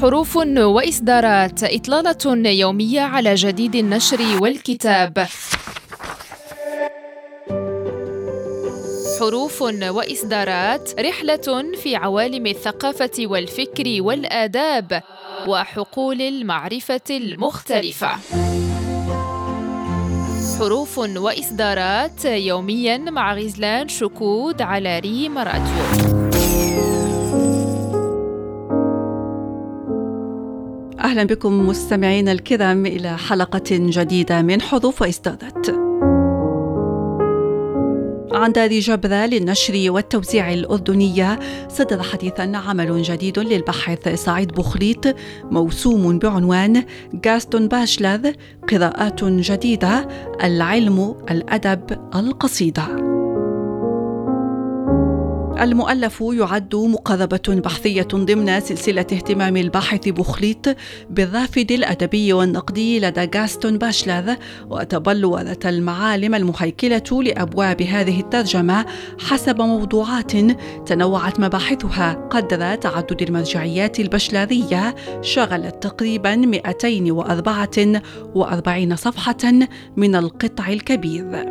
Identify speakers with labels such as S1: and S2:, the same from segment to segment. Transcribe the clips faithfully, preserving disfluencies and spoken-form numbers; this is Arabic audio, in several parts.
S1: حروف وإصدارات، إطلالة يومية على جديد النشر والكتاب. حروف وإصدارات، رحلة في عوالم الثقافة والفكر والآداب وحقول المعرفة المختلفة. حروف وإصدارات يومياً مع غزلان شكود على ريم راديو.
S2: أهلا بكم مستمعينا الكرام إلى حلقة جديدة من حروف وإصدارات. عن دار جبرة للنشر والتوزيع الأردنية صدر حديثاً عمل جديد للباحث سعيد بوخليط موسوم بعنوان غاستون باشلر، قراءات جديدة، العلم، الأدب، القصيدة. المؤلف يعد مقاربة بحثية ضمن سلسلة اهتمام الباحث بوخليط بالرافد الأدبي والنقدي لدى غاستون باشلر، وتبلورة المعالم المهيكلة لأبواب هذه الترجمة حسب موضوعات تنوعت مباحثها قدر تعدد المرجعيات البشلرية، شغلت تقريبا مئتين وأربعة وأربعين صفحة من القطع الكبير.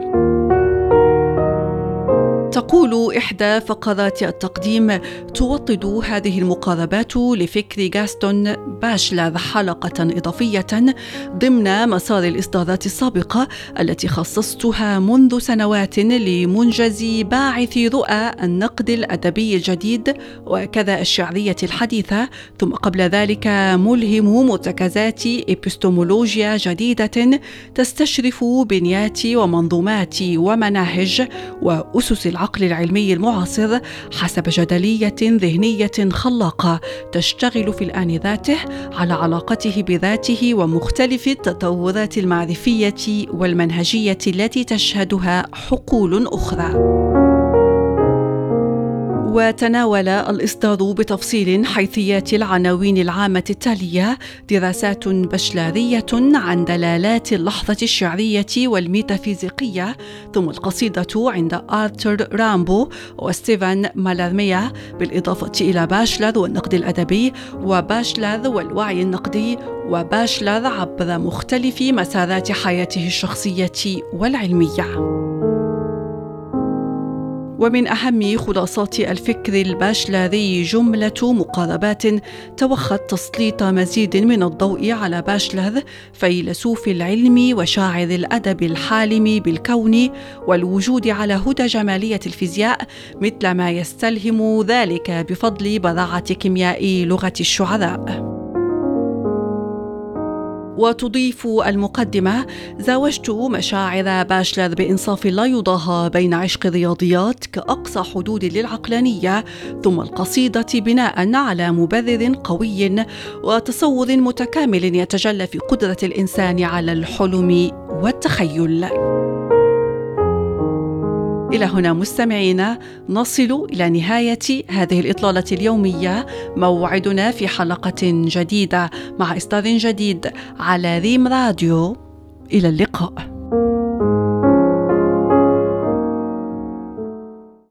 S2: تقول إحدى فقرات التقديم: توطد هذه المقاربات لفكر غاستون باشلر حلقة إضافية ضمن مسار الإصدارات السابقة التي خصصتها منذ سنوات لمنجز باعث رؤى النقد الأدبي الجديد وكذا الشعرية الحديثة، ثم قبل ذلك ملهم مرتكزات إبستمولوجيا جديدة تستشرف بنيات ومنظومات ومناهج وأسس العقل العلمي المعاصر حسب جدلية ذهنية خلاقة تشتغل في الآن ذاته على علاقته بذاته ومختلف التطورات المعرفية والمنهجية التي تشهدها حقول أخرى. وتناول الإصدار بتفصيل حيثيات العناوين العامة التالية: دراسات بشلارية عن دلالات اللحظة الشعرية والميتافيزيقية، ثم القصيدة عند آرثر رامبو وستيفن مالارميا، بالإضافة إلى باشلر والنقد الأدبي، وباشلر والوعي النقدي، وباشلر عبر مختلف مسارات حياته الشخصية والعلمية. ومن أهم خلاصات الفكر الباشلري جملة مقاربات توخت تسليط مزيد من الضوء على باشلر، فيلسوف العلم وشاعر الأدب الحالم بالكون والوجود على هدى جمالية الفيزياء، مثل ما يستلهم ذلك بفضل براعة كيمياء لغة الشعراء. وتضيف المقدمة: زاوجت مشاعر باشلر بإنصاف لا يضاهى بين عشق الرياضيات كأقصى حدود للعقلانية، ثم القصيدة بناء على مبرر قوي وتصور متكامل يتجلى في قدرة الإنسان على الحلم والتخيل. إلى هنا مستمعينا نصل إلى نهاية هذه الإطلالة اليومية. موعدنا في حلقة جديدة مع إصدار جديد على ريم راديو. إلى اللقاء.